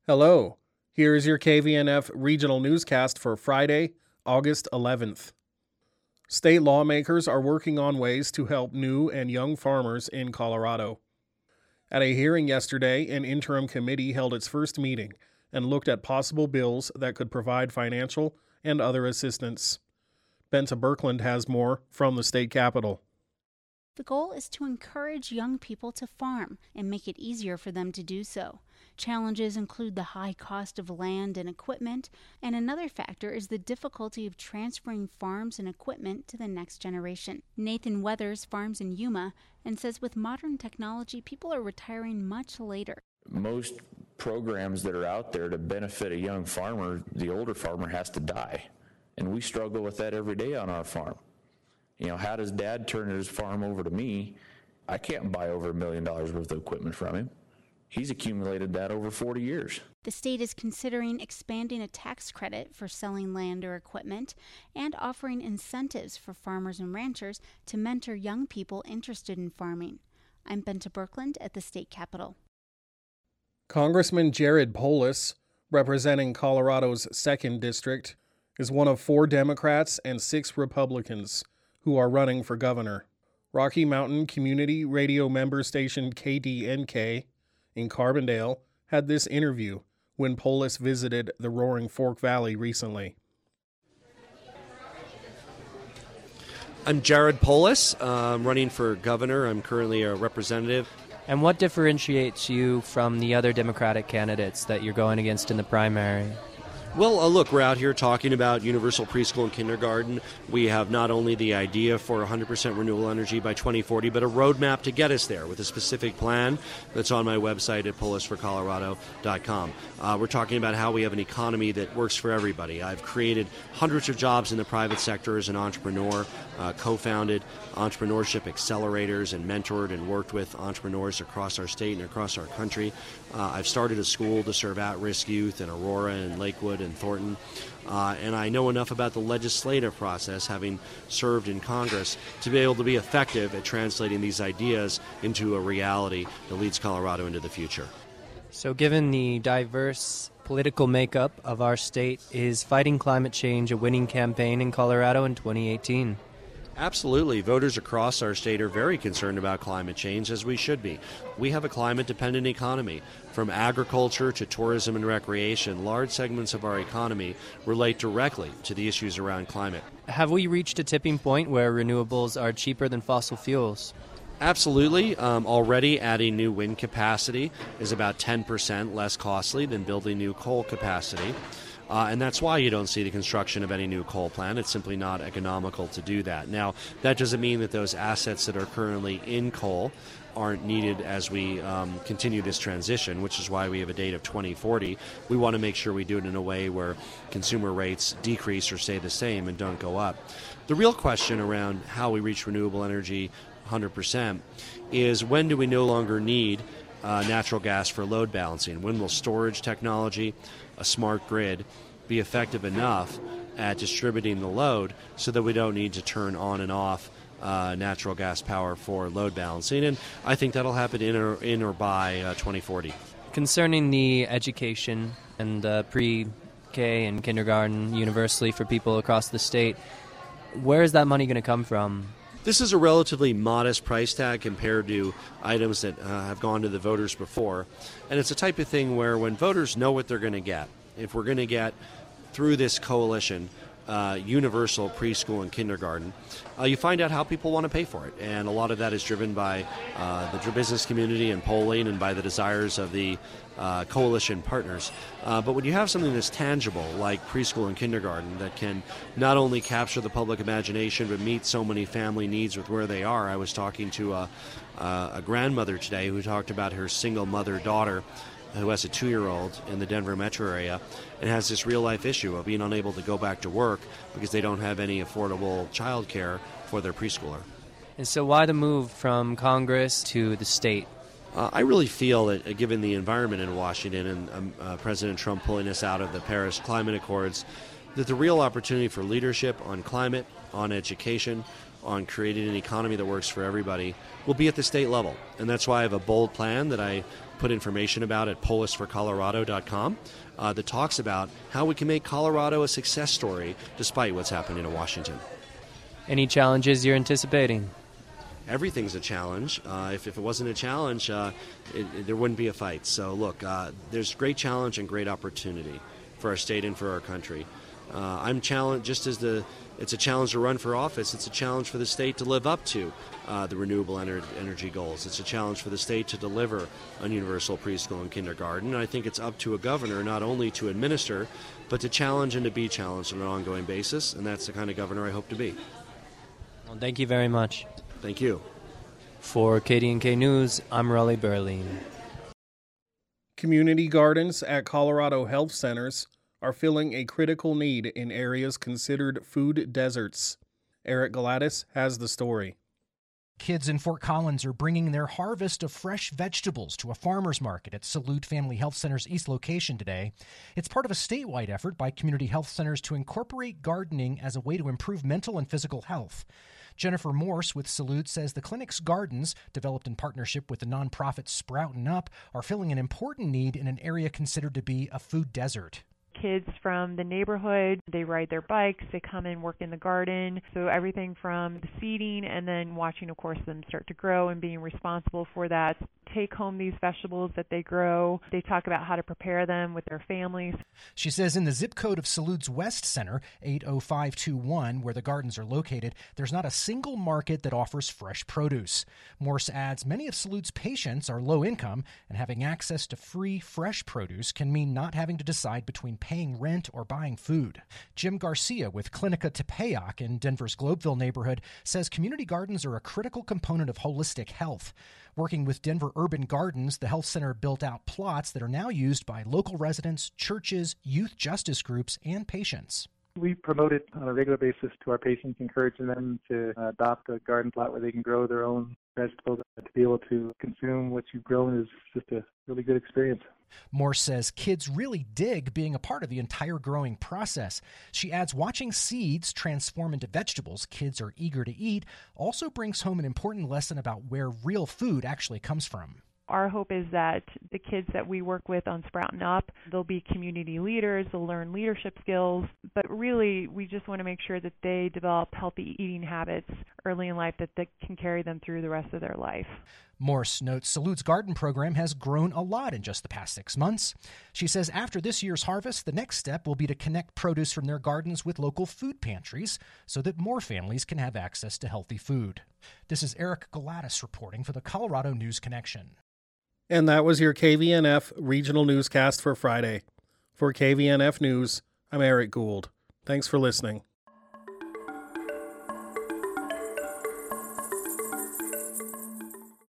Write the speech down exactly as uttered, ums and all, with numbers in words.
Hello, here is your K V N F regional newscast for Friday, August eleventh. State lawmakers are working on ways to help new and young farmers in Colorado. At a hearing yesterday, an interim committee held its first meeting and looked at possible bills that could provide financial and other assistance. Benta Birkeland has more from the state capitol. The goal is to encourage young people to farm and make it easier for them to do so. Challenges include the high cost of land and equipment, and another factor is the difficulty of transferring farms and equipment to the next generation. Nathan Weathers farms in Yuma and says with modern technology, people are retiring much later. Most programs that are out there to benefit a young farmer, the older farmer has to die. And we struggle with that every day on our farm. You know, how does dad turn his farm over to me? I can't buy over a million dollars worth of equipment from him. He's accumulated that over forty years. The state is considering expanding a tax credit for selling land or equipment and offering incentives for farmers and ranchers to mentor young people interested in farming. I'm Benta Birkeland at the state capitol. Congressman Jared Polis, representing Colorado's second district, is one of four Democrats and six Republicans who are running for governor. Rocky Mountain Community Radio member station K D N K in Carbondale had this interview when Polis visited the Roaring Fork Valley recently. I'm Jared Polis. Uh, I'm running for governor. I'm currently a representative. And what differentiates you from the other Democratic candidates that you're going against in the primary? Well, uh, look, we're out here talking about universal preschool and kindergarten. We have not only the idea for one hundred percent renewable energy by twenty forty, but a roadmap to get us there with a specific plan that's on my website at polis for colorado dot com. Uh, we're talking about how we have an economy that works for everybody. I've created hundreds of jobs in the private sector as an entrepreneur, uh, co-founded entrepreneurship accelerators and mentored and worked with entrepreneurs across our state and across our country. Uh, I've started a school to serve at-risk youth in Aurora and Lakewood and Thornton. Uh, and I know enough about the legislative process, having served in Congress, to be able to be effective at translating these ideas into a reality that leads Colorado into the future. So given the diverse political makeup of our state, is fighting climate change a winning campaign in Colorado in twenty eighteen? Absolutely. Voters across our state are very concerned about climate change, as we should be. We have a climate-dependent economy. From agriculture to tourism and recreation, large segments of our economy relate directly to the issues around climate. Have we reached a tipping point where renewables are cheaper than fossil fuels? Absolutely. Um, already adding new wind capacity is about ten percent less costly than building new coal capacity. Uh, and that's why you don't see the construction of any new coal plant. It's simply not economical to do that. Now, that doesn't mean that those assets that are currently in coal aren't needed as we um, continue this transition, which is why we have a date of twenty forty. We want to make sure we do it in a way where consumer rates decrease or stay the same and don't go up. The real question around how we reach renewable energy one hundred percent is, when do we no longer need uh, natural gas for load balancing? When will storage technology, a smart grid, be effective enough at distributing the load so that we don't need to turn on and off uh, natural gas power for load balancing? And I think that'll happen in or, in or by uh, twenty forty. Concerning the education and uh, pre-K and kindergarten universally for people across the state, where is that money going to come from? This is a relatively modest price tag compared to items that uh, have gone to the voters before. And it's a type of thing where when voters know what they're going to get, if we're going to get, through this coalition, uh, universal preschool and kindergarten, uh, you find out how people want to pay for it. And a lot of that is driven by uh, the business community and polling and by the desires of the uh, coalition partners. Uh, but when you have something that's tangible, like preschool and kindergarten, that can not only capture the public imagination but meet so many family needs with where they are. I was talking to a, uh, a grandmother today who talked about her single mother daughter who has a two-year-old in the Denver metro area and has this real-life issue of being unable to go back to work because they don't have any affordable child care for their preschooler. And so why the move from Congress to the state? Uh, I really feel that, uh, given the environment in Washington and um, uh, President Trump pulling us out of the Paris Climate Accords, that the real opportunity for leadership on climate, on education, on creating an economy that works for everybody will be at the state level. And that's why I have a bold plan that I put information about at polis for colorado dot com uh, that talks about how we can make Colorado a success story despite what's happening in Washington. Any challenges you're anticipating? Everything's a challenge. Uh, if, if it wasn't a challenge, uh, it, it, there wouldn't be a fight. So look, uh, there's great challenge and great opportunity for our state and for our country. Uh, I'm challenged just as the it's a challenge to run for office. It's a challenge for the state to live up to uh, the renewable ener- energy goals. It's a challenge for the state to deliver on universal preschool and kindergarten. And I think it's up to a governor not only to administer, but to challenge and to be challenged on an ongoing basis. And that's the kind of governor I hope to be. Well, thank you very much. Thank you. For K D N K News, I'm Raleigh Berlin. Community gardens at Colorado health centers are filling a critical need in areas considered food deserts. Eric Gladys has the story. Kids in Fort Collins are bringing their harvest of fresh vegetables to a farmer's market at Salute Family Health Center's East location today. It's part of a statewide effort by community health centers to incorporate gardening as a way to improve mental and physical health. Jennifer Morse with Salute says the clinic's gardens, developed in partnership with the nonprofit Sproutin' Up, are filling an important need in an area considered to be a food desert. Kids from the neighborhood, they ride their bikes, they come and work in the garden. So everything from the seeding and then watching, of course, them start to grow and being responsible for that. Take home these vegetables that they grow. They talk about how to prepare them with their families. She says in the zip code of Salute's West Center, eight oh five two one, where the gardens are located, there's not a single market that offers fresh produce. Morse adds many of Salute's patients are low income, and having access to free, fresh produce can mean not having to decide between paying rent or buying food. Jim Garcia with Clinica Tepeyac in Denver's Globeville neighborhood says community gardens are a critical component of holistic health. Working with Denver Urban Gardens, the health center built out plots that are now used by local residents, churches, youth justice groups, and patients. We promote it on a regular basis to our patients, encouraging them to adopt a garden plot where they can grow their own vegetables. To be able to consume what you've grown is just a really good experience. Morse says kids really dig being a part of the entire growing process. She adds watching seeds transform into vegetables kids are eager to eat also brings home an important lesson about where real food actually comes from. Our hope is that the kids that we work with on Sproutin' Up, they'll be community leaders, they'll learn leadership skills, but really we just want to make sure that they develop healthy eating habits early in life that, that can carry them through the rest of their life. Morse notes Salute's garden program has grown a lot in just the past six months. She says after this year's harvest, the next step will be to connect produce from their gardens with local food pantries so that more families can have access to healthy food. This is Eric Gladys reporting for the Colorado News Connection. And that was your K V N F regional newscast for Friday. For K V N F News, I'm Eric Gould. Thanks for listening.